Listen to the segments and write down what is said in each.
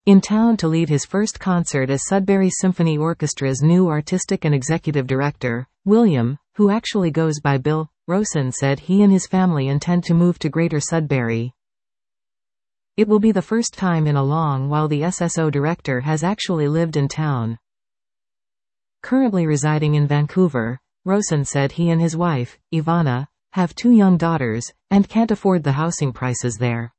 in town to lead his first concert as Sudbury Symphony Orchestra's new artistic and executive director. William, who actually goes by Bill Rosen, said he and his family intend to move to Greater Sudbury. It will be the first time in a long while the SSO director has actually lived in town. Currently residing in Vancouver, Rosen said he and his wife, Ivana, have 2 young daughters, and can't afford the housing prices there.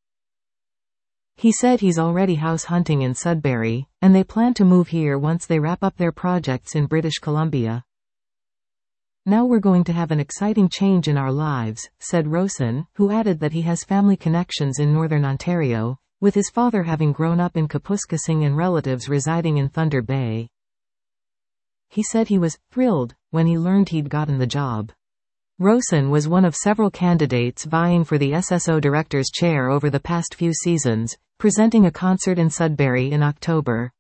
He said he's already house hunting in Sudbury, and they plan to move here once they wrap up their projects in British Columbia. Now we're going to have an exciting change in our lives, said Rosen, who added that he has family connections in Northern Ontario, with his father having grown up in Kapuskasing and relatives residing in Thunder Bay. He said he was thrilled when he learned he'd gotten the job. Rosen was one of several candidates vying for the SSO director's chair over the past few seasons, presenting a concert in Sudbury in October.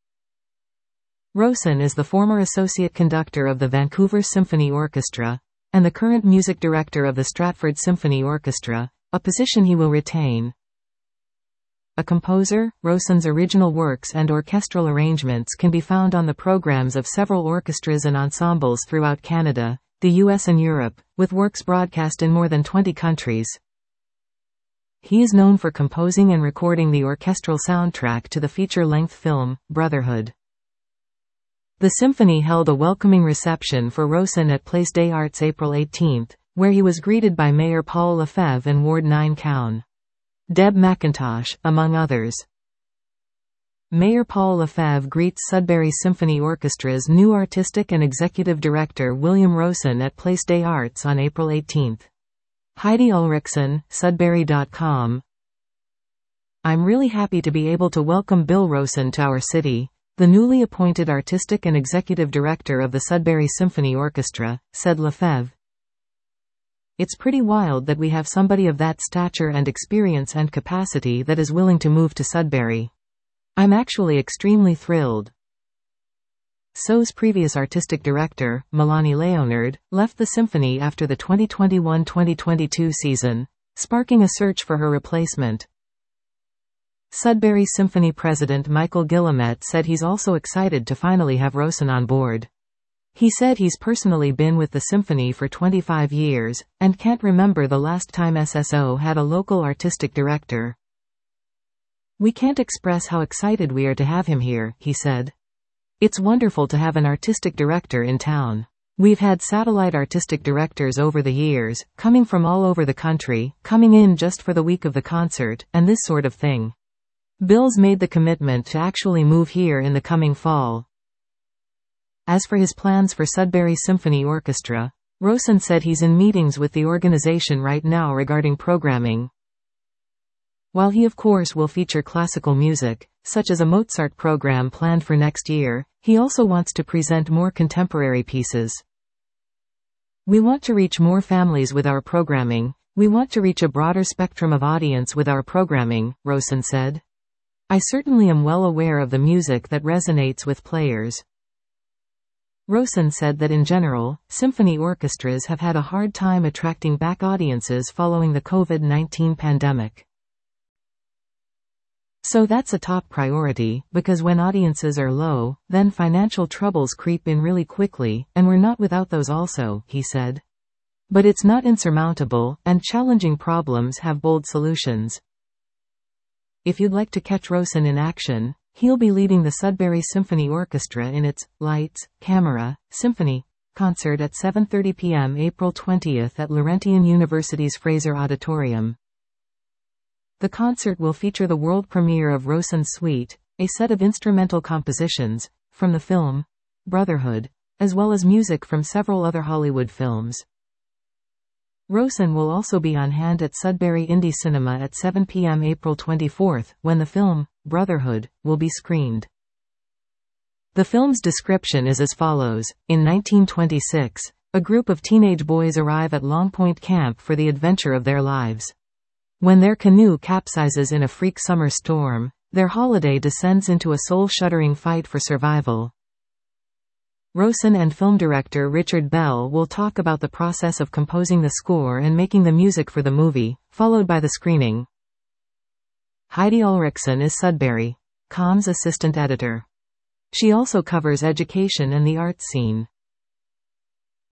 Rosen is the former associate conductor of the Vancouver Symphony Orchestra, and the current music director of the Stratford Symphony Orchestra, a position he will retain. A composer, Rosen's original works and orchestral arrangements can be found on the programs of several orchestras and ensembles throughout Canada, the US and Europe, with works broadcast in more than 20 countries. He is known for composing and recording the orchestral soundtrack to the feature-length film, Brotherhood. The symphony held a welcoming reception for Rosen at Place des Arts April 18, where he was greeted by Mayor Paul Lefebvre and Ward 9 Count Deb McIntosh, among others. Mayor Paul Lefebvre greets Sudbury Symphony Orchestra's new artistic and executive director William Rosen at Place des Arts on April 18. Heidi Ulrichsen, Sudbury.com. I'm really happy to be able to welcome Bill Rosen to our city, the newly appointed artistic and executive director of the Sudbury Symphony Orchestra, said Lefebvre. It's pretty wild that we have somebody of that stature and experience and capacity that is willing to move to Sudbury. I'm actually extremely thrilled. SO's previous artistic director, Melanie Leonard, left the symphony after the 2021-2022 season, sparking a search for her replacement. Sudbury Symphony president Michael Guillemette said he's also excited to finally have Rosen on board. He said he's personally been with the symphony for 25 years, and can't remember the last time SSO had a local artistic director. We can't express how excited we are to have him here, he said. It's wonderful to have an artistic director in town. We've had satellite artistic directors over the years, coming from all over the country, coming in just for the week of the concert, and this sort of thing. Bill's made the commitment to actually move here in the coming fall. As for his plans for Sudbury Symphony Orchestra, Rosen said he's in meetings with the organization right now regarding programming. While he of course will feature classical music, such as a Mozart program planned for next year, he also wants to present more contemporary pieces. We want to reach more families with our programming. We want to reach a broader spectrum of audience with our programming, Rosen said. I certainly am well aware of the music that resonates with players. Rosen said that in general, symphony orchestras have had a hard time attracting back audiences following the COVID-19 pandemic. So that's a top priority, because when audiences are low, then financial troubles creep in really quickly, and we're not without those also, he said. But it's not insurmountable, and challenging problems have bold solutions. If you'd like to catch Rosen in action, he'll be leading the Sudbury Symphony Orchestra in its Lights, Camera, Symphony concert at 7:30 p.m. April 20 at Laurentian University's Fraser Auditorium. The concert will feature the world premiere of Rosen's Suite, a set of instrumental compositions from the film Brotherhood, as well as music from several other Hollywood films. Rosen will also be on hand at Sudbury Indie Cinema at 7 p.m. April 24, when the film Brotherhood will be screened. The film's description is as follows. In 1926, a group of teenage boys arrive at Long Point Camp for the adventure of their lives. When their canoe capsizes in a freak summer storm, their holiday descends into a soul-shuddering fight for survival. Rosen and film director Richard Bell will talk about the process of composing the score and making the music for the movie, followed by the screening. Heidi Ulrichsen is Sudbury. com's assistant editor. She also covers education and the arts scene.